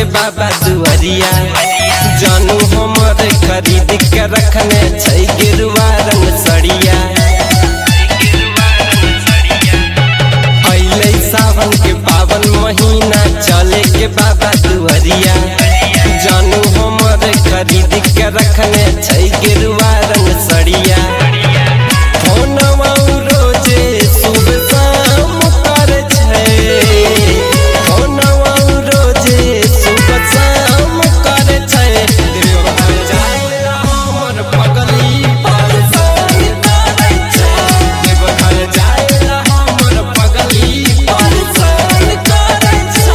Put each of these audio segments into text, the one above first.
बाबा दुआरिया जानू हमर खरीद के रखने छै गेरुआ रंग सड़िया। अइले सावन के पावन महीना चले के बाबा दुआरिया जानू हमर खरीद के रखने छै गेरुआ रंग सड़िया। रोजे सुबह शाम कर छै रोजे सुबह शाम कर छै देवघर जाए हमर पगली परेशान करे छै देवघर जाए हमर पगली परेशान करे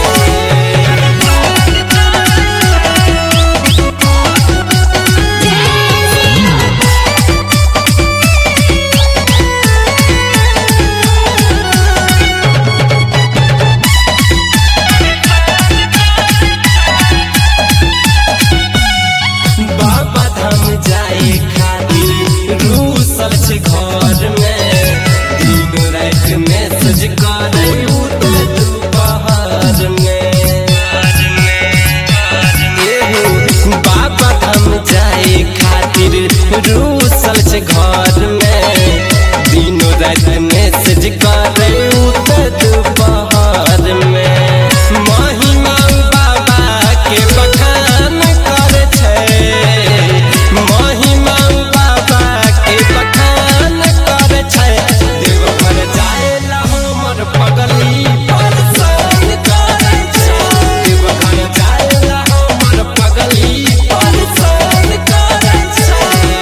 बाबा धाम जाए खातिर रूसल छै घर में दिन रात मैसेज करे दोपहर में। बाबा धाम जाए खातिर रूसल छै घर में दिन रात मैसेज करे दोपहर में। महिमा बाबा के बखान करे छै महिमा बाबा के बखान करे छै देवघर जाए हमर पगली परेशान करे छै देवघर जाए हमर पगली परेशान करे छै।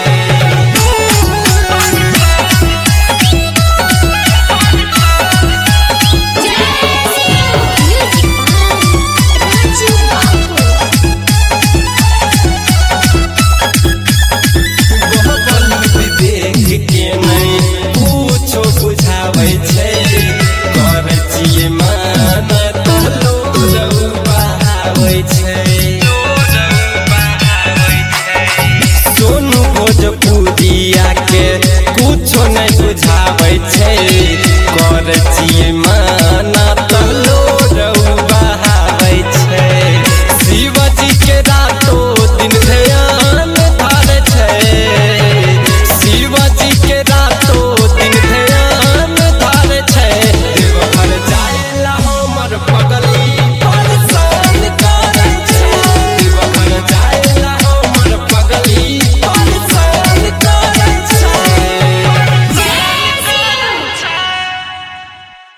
देख के नहीं कुछो बुझावे छै करे छियै मान तो लोग बहावे छै। सोनू भोजपुरिया के कुछो नहीं बुझावे छै